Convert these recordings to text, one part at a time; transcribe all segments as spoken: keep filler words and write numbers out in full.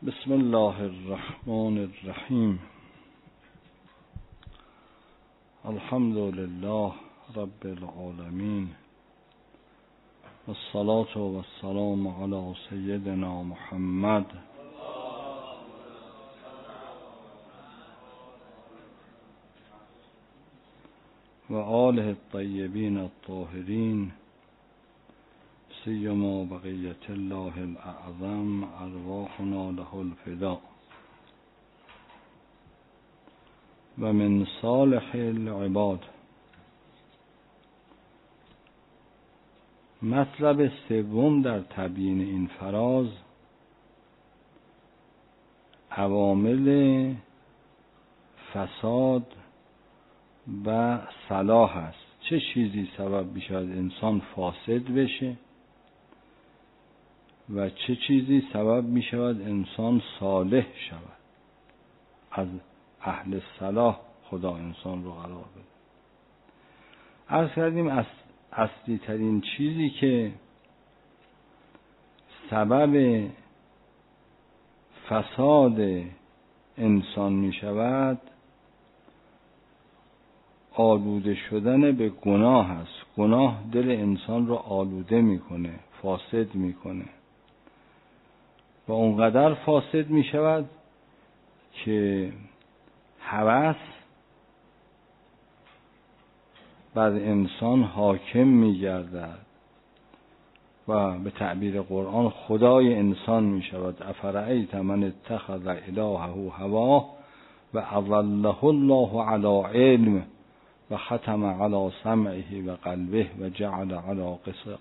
بسم الله الرحمن الرحیم. الحمد لله رب العالمین، والصلاة والسلام علی سیدنا محمد و آله الطیبین الطاهرین، سیما بقیت الله الاعظم، ارواحنا له الفداء. و من صالح العباد. مطلب سوم در تبیین این فراز عوامل فساد و صلاح است. چه چیزی سبب می‌شود انسان فاسد بشه و چه چیزی سبب می شود انسان صالح شود. از اهل صلاح خدا انسان رو قرار بده. عرض کردیم از اصلی ترین چیزی که سبب فساد انسان می شود آلوده شدن به گناه است. گناه دل انسان رو آلوده میکنه، فاسد میکنه و اونقدر فاسد می شود که هوس بر انسان حاکم می گردد و به تعبیر قرآن خدای انسان می شود. افرأیت من اتخذ الهه هواه و اضله الله علی علم و ختم علی سمعه و قلبه و جعل علی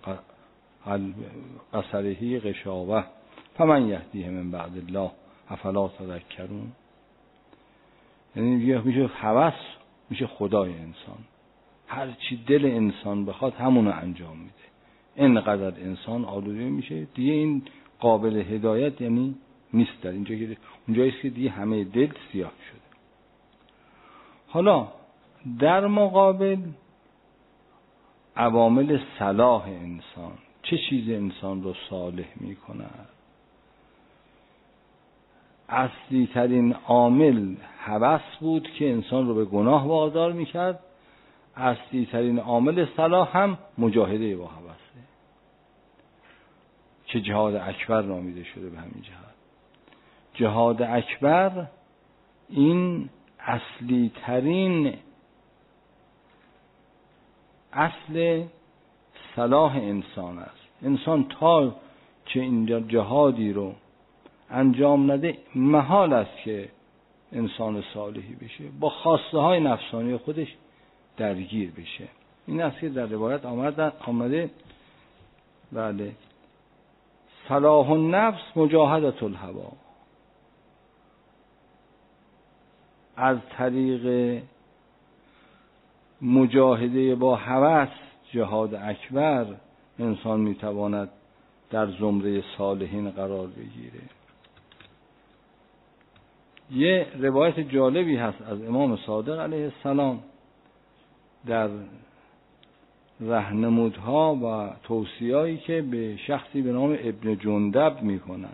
قصره غشاوه فمن یهدیه من بعد الله افلا تذکرون. یعنی میشه هوس میشه خدای انسان، هر چی دل انسان بخواد همونو انجام میده. اینقدر انسان آلوده میشه دیگه این قابل هدایت یعنی نیست. در اینجا که اونجاییست که دیگه همه دل سیاه شده. حالا در مقابل عوامل صلاح انسان، چه چیز انسان رو صالح میکند؟ اصلی ترین عامل هوس بود که انسان رو به گناه وادار میکرد. اصلی ترین عامل صلاح هم مجاهده با هوسه که جهاد اکبر نامیده شده. به همین جهت جهاد اکبر این اصلی ترین اصل صلاح انسان است. انسان تا چه اینجا جهادی رو انجام نده محال است که انسان صالحی بشه، با خواسته های نفسانی خودش درگیر بشه. این است که در روایت آمده آمده بله صلاح النفس مجاهدة الهوا. از طریق مجاهده با هوس، جهاد اکبر، انسان میتواند در زمره صالحین قرار بگیره. یه روایت جالبی هست از امام صادق علیه السلام در راهنمودها و توصیه‌ای که به شخصی به نام ابن جندب میکنند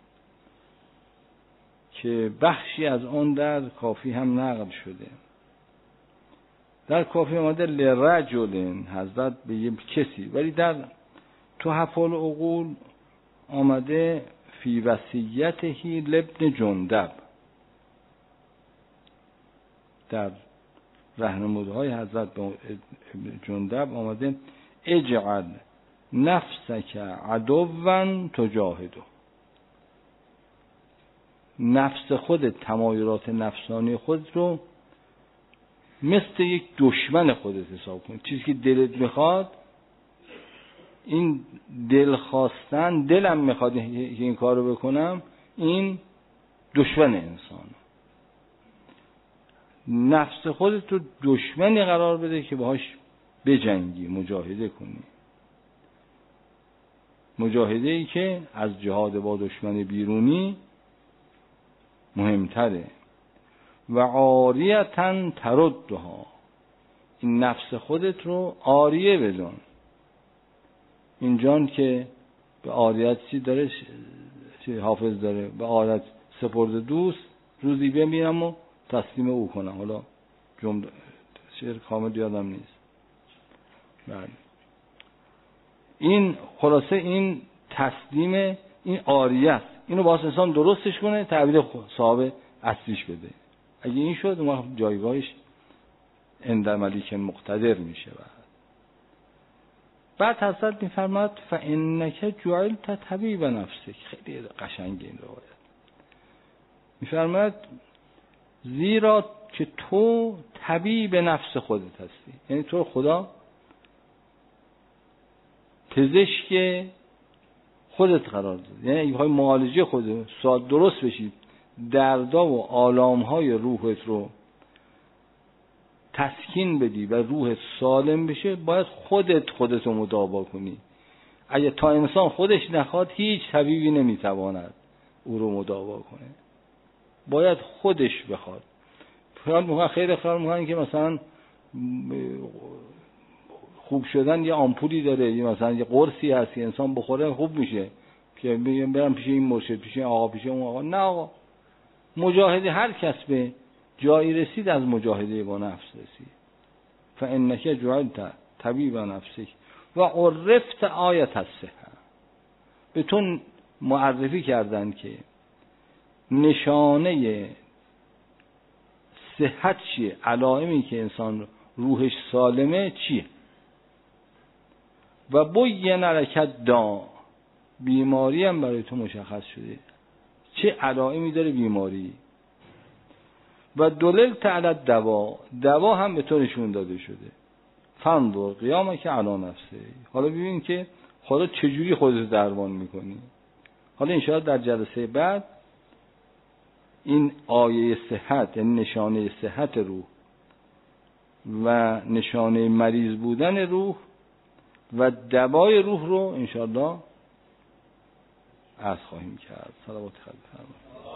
که بخشی از اون در کافی هم نقل شده. در کافی آمده لرجل، حضرت به یک کسی، ولی در تحف العقول آمده فی وصیته لابن جندب. در راهنمودهای حضرت به ابن جندب آمده اجعل نفسک عدوا تجاهده. نفس خودت، تمایلات نفسانی خود رو مثل یک دشمن خودت حساب کن. چیزی که دلت میخواد، این دل خواستن، دلم میخواد که این کارو بکنم، این دشمن انسان. نفس خودت رو دشمنی قرار بده که باهاش بجنگی، مجاهده کنی. مجاهده ای که از جهاد با دشمن بیرونی مهمتره. و عاریتن تردها، این نفس خودت رو عاریه بدون. اینجان که به عاریتی داره چه حافظ داره به عادت سپرده دوست، روزی بمیرم و تسلیم او کنم. حالا جمله شعر کامل یادم نیست. بله این خلاصه این تسلیم این عاریه است. اینو باید انسان درستش کنه، تعبیر صاحب اصلیش بده. اگه این شد اون جایگاهش عند ملیک مقتدر میشه. بعد بعد حضرت میفرماد فانک جعلت طبیب نفسک. خیلی قشنگه این روایت. میفرماد زیرا که تو طبیب نفس خودت هستی، یعنی تو خدا پزشک خودت قرار داد. یعنی اگه بخوای معالجه خودت سال درست بشی، دردا و آلام‌های روحت رو تسکین بدی و روحت سالم بشه، باید خودت خودت رو مداوا کنی. اگه تا انسان خودش نخواد هیچ طبیبی نمیتواند او رو مداوا کنه، باید خودش بخواد. خیال میکنن خیلی خیال میکنن که مثلا خوب شدن یه آمپولی داره، یا مثلا یه قرصی هست که انسان بخوره خوب میشه، که بگم برم پیش این مرشد، پیش این آقا، پیش اون آقا. نه آقا، مجاهده هر کس به جایی رسید از مجاهده با نفس رسید. فانک جعلت طبیب نفسک و عرفت آیت الصحه. به تو معرفی کردن که نشانه صحت چیه، علائمی که انسان روحش سالمه چیه. و بین لک دا، بیماری هم برای تو مشخص شده، چه علائمی داره بیماری. و دللت علی دوا، دوا هم به تو نشون داده شده. فانظر قیامک علی نفسه. حالا ببین که خدا چجوری خودت درمان میکنی. حالا انشاءالله در جلسه بعد این آیه صحت، یعنی نشانه صحت روح و نشانه مریض بودن روح و دوای روح رو انشاءالله عرض خواهیم کرد. صلوات خلیفه.